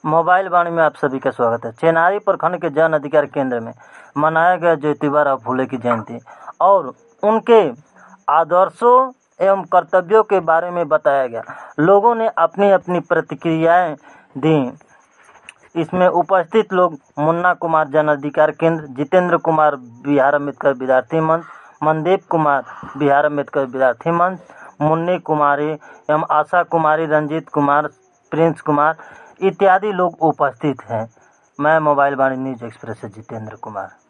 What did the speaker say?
Mobile वाणी में आप सभी का स्वागत है। चेनारी प्रखंड के जन अधिकार केंद्र में मनाया गया ज्योतिबा फुले की जयंती और उनके आदर्शों एवं कर्तव्यों के बारे में बताया गया। लोगों ने अपनी अपनी प्रतिक्रियाएं दी। इसमें उपस्थित लोग मुन्ना कुमार जन अधिकार केंद्र, जितेंद्र कुमार बिहार अम्बेडकर विद्यार्थी मंच, मनदीप कुमार बिहार अम्बेडकर विद्यार्थी मंच, मुन्नी कुमारी एवं आशा कुमारी, रंजीत कुमार, प्रिंस कुमार इत्यादि लोग उपस्थित हैं। मैं मोबाइल वाणी न्यूज़ एक्सप्रेस से जितेंद्र कुमार।